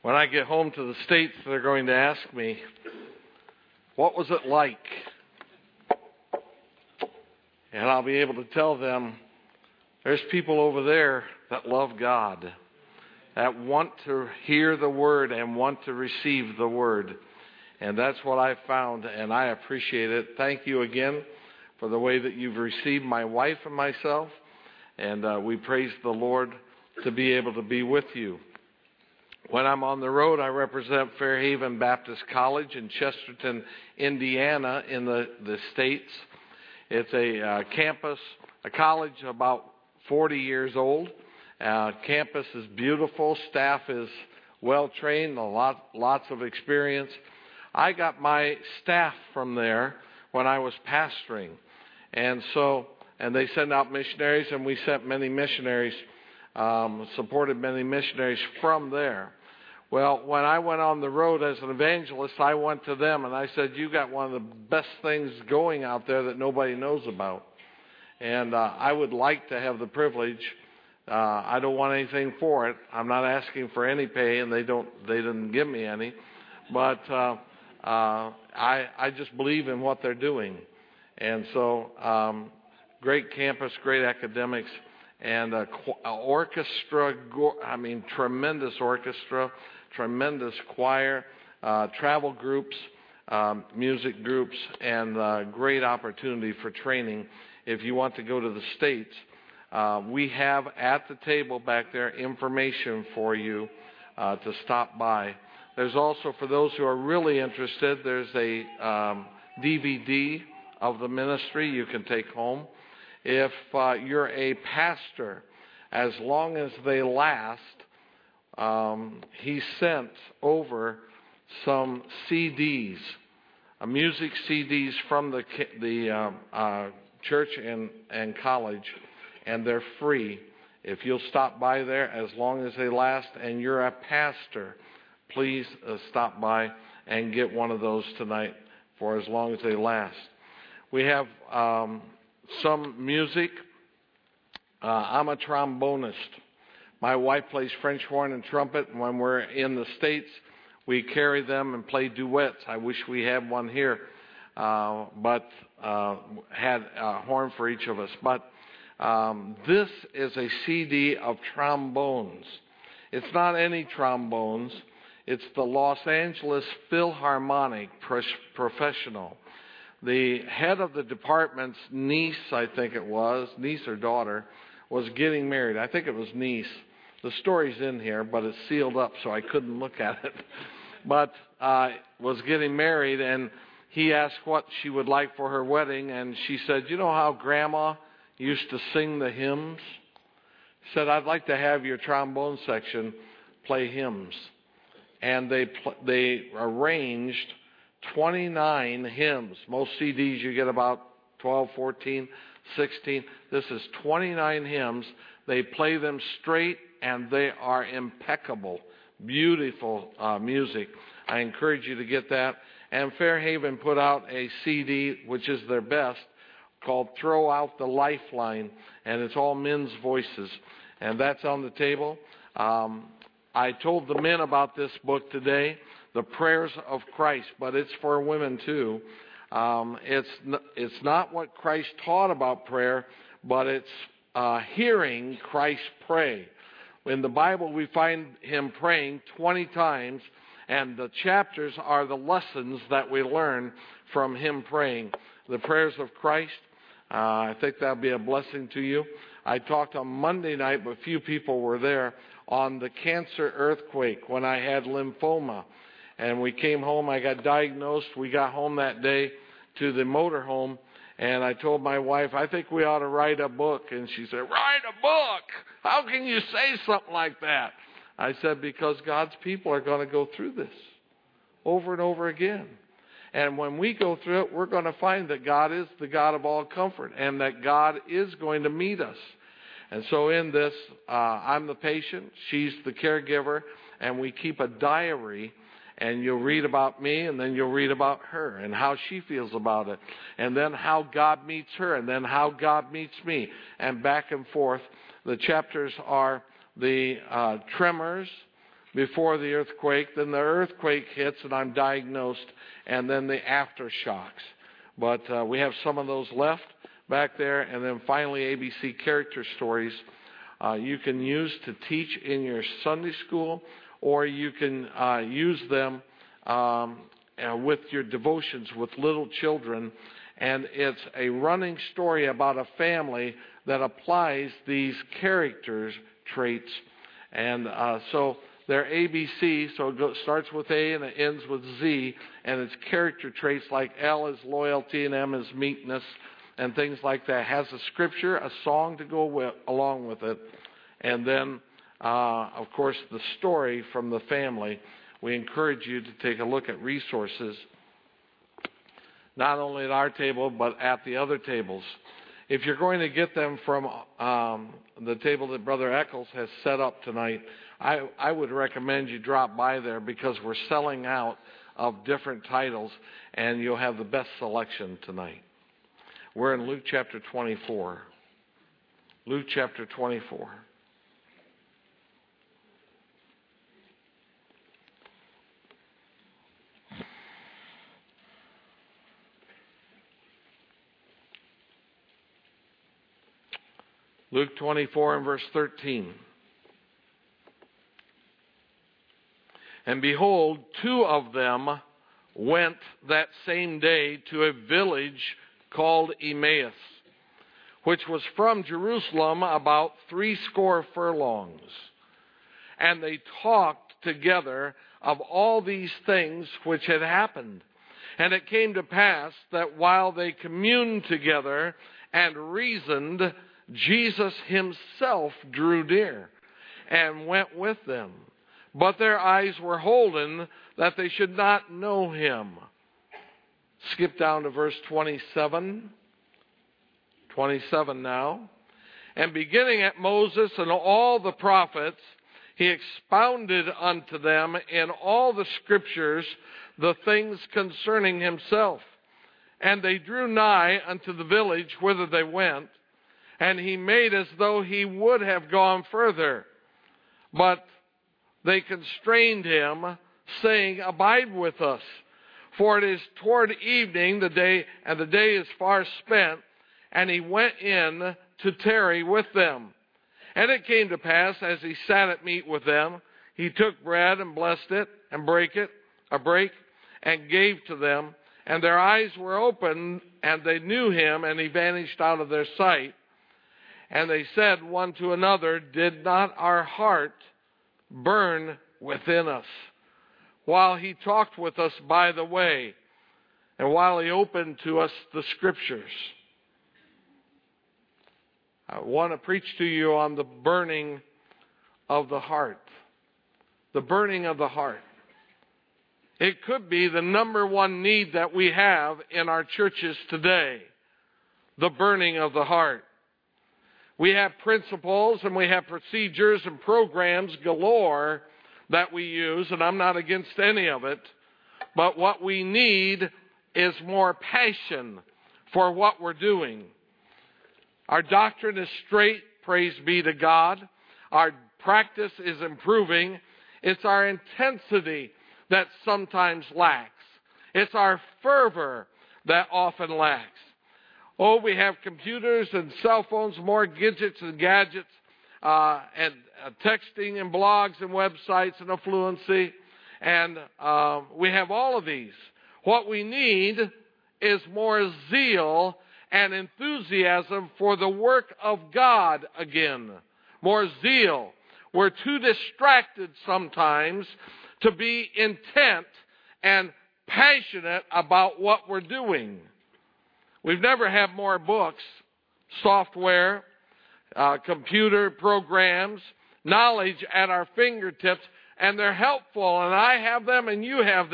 When I get home to the States, they're going to ask me, what was it like? And I'll be able to tell them, there's people over there that love God, that want to hear the Word and want to receive the Word. And that's what I found, and I appreciate it. Thank you again for the way that you've received my wife and myself. And we praise the Lord to be able to be with you. When I'm on the road, I represent Fairhaven Baptist College in Chesterton, Indiana, in the States. It's a campus, a college about 40 years old. Campus is beautiful. Staff is well-trained, lots of experience. I got my staff from there when I was pastoring. And they send out missionaries, and we sent many missionaries, supported many missionaries from there. Well, when I went on the road as an evangelist, I went to them and I said, you got one of the best things going out there that nobody knows about. And I would like to have the privilege. I don't want anything for it. I'm not asking for any pay, and they didn't give me any. But I just believe in what they're doing. And so great campus, great academics, and orchestra, tremendous orchestra, tremendous choir, travel groups, music groups, and great opportunity for training. If you want to go to the States, we have at the table back there information for you to stop by. There's also, for those who are really interested, there's a DVD of the ministry you can take home. If you're a pastor, as long as they last, he sent over some CDs, music CDs from the church and college, and they're free. If you'll stop by there, as long as they last, and you're a pastor, please stop by and get one of those tonight for as long as they last. We have some music. I'm a trombonist. My wife plays French horn and trumpet, and when we're in the States, we carry them and play duets. I wish we had one here, but had a horn for each of us. But this is a CD of trombones. It's not any trombones. It's the Los Angeles Philharmonic Professional. The head of the department's niece, I think it was, niece or daughter, was getting married. I think it was niece. The story's in here, but it's sealed up, so I couldn't look at it. But was getting married, and he asked what she would like for her wedding, and she said, you know how Grandma used to sing the hymns? She said, I'd like to have your trombone section play hymns. And they arranged 29 hymns. Most CDs you get about 12, 14, 16. This is 29 hymns. They play them straight, and they are impeccable, beautiful music. I encourage you to get that. And Fairhaven put out a CD, which is their best, called Throw Out the Lifeline, and it's all men's voices. And that's on the table. I told the men about this book today, The Prayers of Christ, but it's for women too. It's not what Christ taught about prayer, but it's hearing Christ pray. In the Bible, we find him praying 20 times, and the chapters are the lessons that we learn from him praying. The Prayers of Christ, I think that'll be a blessing to you. I talked on Monday night, but few people were there, on the cancer earthquake when I had lymphoma. And we came home, I got diagnosed. We got home that day to the motorhome, and I told my wife, I think we ought to write a book. And she said, write a book? How can you say something like that? I said, because God's people are going to go through this over and over again. And when we go through it, we're going to find that God is the God of all comfort, and that God is going to meet us. And so in this, I'm the patient, she's the caregiver, and we keep a diary. And you'll read about me, and then you'll read about her and how she feels about it. And then how God meets her, and then how God meets me. And back and forth. The chapters are the tremors, before the earthquake, then the earthquake hits and I'm diagnosed, and then the aftershocks. But we have some of those left back there, and then finally ABC character stories you can use to teach in your Sunday school, or you can use them with your devotions with little children. And it's a running story about a family that applies these character traits. And so they're ABC, so it starts with A and it ends with Z, and it's character traits like L is loyalty and M is meekness and things like that. It has a scripture, a song to go along with it, and then, of course, the story from the family. We encourage you to take a look at resources, not only at our table, but at the other tables. If you're going to get them from the table that Brother Eccles has set up tonight, I would recommend you drop by there, because we're selling out of different titles, and you'll have the best selection tonight. We're in Luke chapter 24. Luke chapter 24. Luke 24 and verse 13. And behold, two of them went that same day to a village called Emmaus, which was from Jerusalem about 80 furlongs. And they talked together of all these things which had happened. And it came to pass that while they communed together and reasoned, Jesus himself drew near and went with them. But their eyes were holden that they should not know him. Skip down to verse 27. 27 now. And beginning at Moses and all the prophets, he expounded unto them in all the scriptures the things concerning himself. And they drew nigh unto the village whither they went, and he made as though he would have gone further. But they constrained him, saying, Abide with us, for it is toward evening, the day is far spent. And he went in to tarry with them. And it came to pass, as he sat at meat with them, he took bread and blessed it, and brake, and gave to them. And their eyes were opened, and they knew him, and he vanished out of their sight. And they said one to another, Did not our heart burn within us while he talked with us by the way, and while he opened to us the scriptures? I want to preach to you on the burning of the heart. The burning of the heart. It could be the number one need that we have in our churches today. The burning of the heart. We have principles and we have procedures and programs galore that we use, and I'm not against any of it. But what we need is more passion for what we're doing. Our doctrine is straight, praise be to God. Our practice is improving. It's our intensity that sometimes lacks. It's our fervor that often lacks. Oh, we have computers and cell phones, more gadgets and gadgets, and texting and blogs and websites and affluency. And we have all of these. What we need is more zeal and enthusiasm for the work of God again. More zeal. We're too distracted sometimes to be intent and passionate about what we're doing. We've never had more books, software, computer programs, knowledge at our fingertips, and they're helpful, and I have them and you have them.